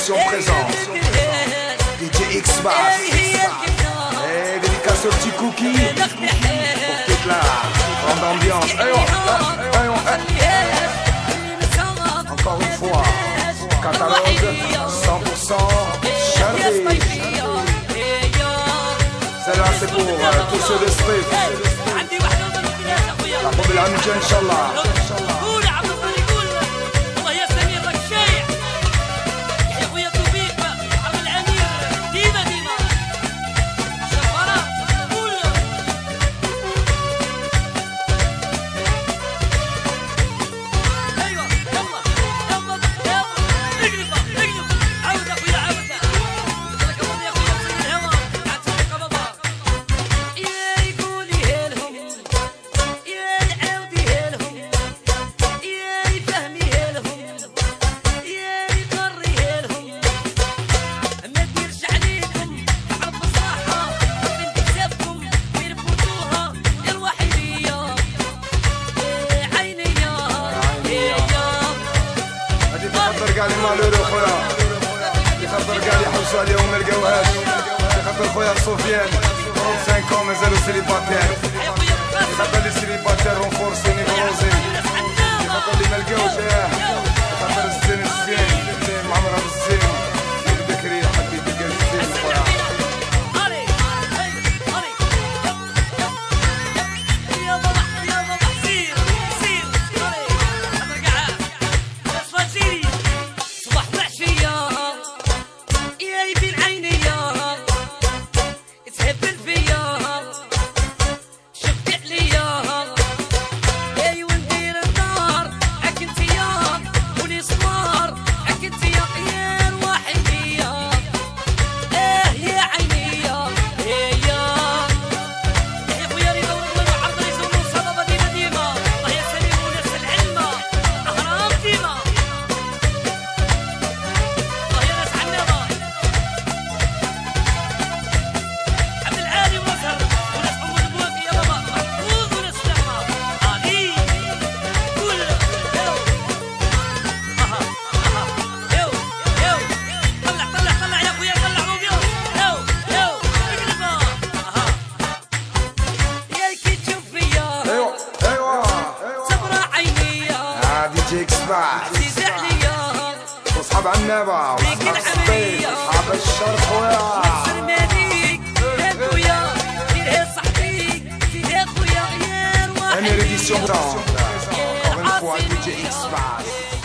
édition présente DJ X-Bass. Et dédicace au petit cookie pour toute la grande ambiance. Encore une fois, catalogue 100% Charlie. Celle-là c'est pour tous ceux de Street. La Bobby Lamja Inch'Allah. قاعد مالولو خويا يخبر قاعد يحوسوا عليهم ما لقاوهاش يخبر خويا سفيان 35 مازالوا سيليباتير يخبر لي سيليباتير رونفورسي نيفروزي يخبر لي ما لقاوش يخبر الزين معمرها بالزين بكري حبيت تلقى الزين خويا واصحاب عنابة واصحاب الصيف واصحاب الشرق خويا. Une édition encore une fois DJ X-Bass.